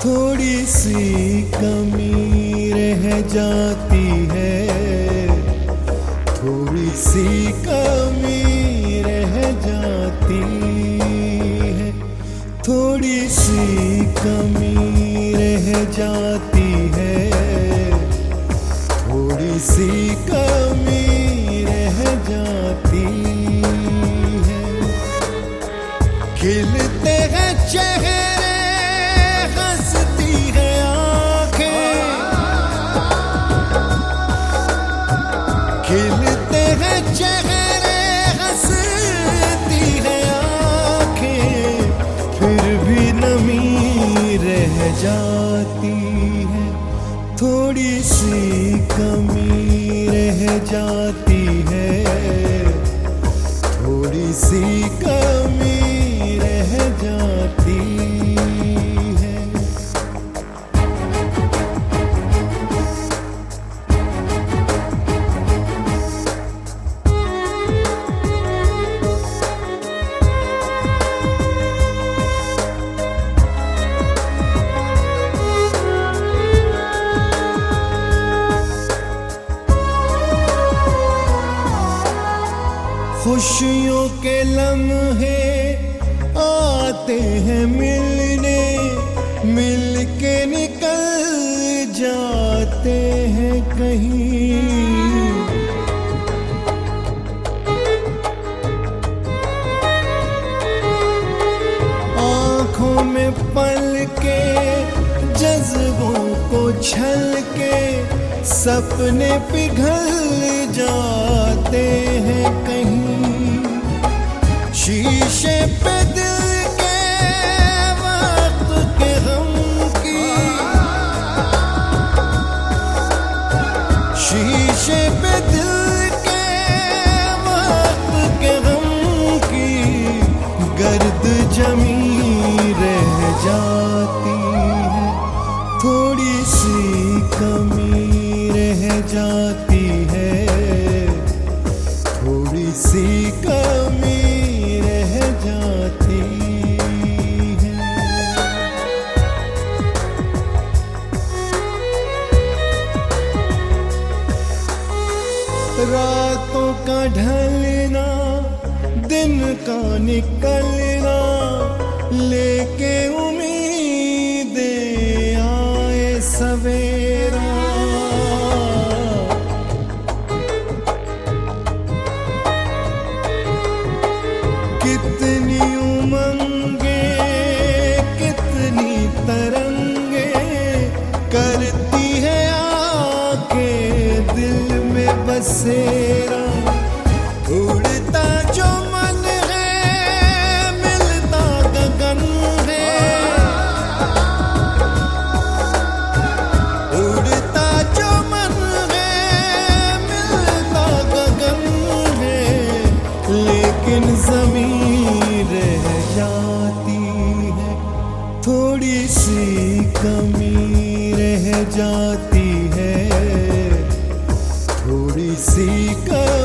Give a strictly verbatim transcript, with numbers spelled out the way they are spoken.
थोड़ी सी कमी रह जाती है, थोड़ी सी कमी रह जाती है, थोड़ी सी कमी रह जाती है, थोड़ी सी कमी रह जाती है। खिलते हैं चेहरे, हंसती है आंखें, खिलते हैं चेहरे, हंसती है आंखें, फिर भी नमी रह जाती है, थोड़ी सी कमी रह जाती है, थोड़ी सी कमी रह जाती है। खुशियों के लम्हे आते हैं मिलने, मिल के निकल जाते हैं कहीं। आँखों में पल के जज्बों को छल के सपने पिघल जाते हैं कहीं। शीशे पे दिल के वक्त के गम की, शीशे पे दिल के वक्त के गम की गर्द जमी रह जाती है, थोड़ी सी कमी रह जाती है, थोड़ी सी कमी रह जाती है। रातों का ढलना, दिन का निकलना, लेके उम्मीदें आए सवेरा। कितनी उमंगे, कितनी तरंगे करती है आके दिल में बसेरा। उड़ता जो मन है, मिलता गगन है, उड़ता जो मन है, मिलता गगन है, लेकिन ज़मीन रह जाती है, थोड़ी सी कमी रह जाती है, थोड़ी सी कमी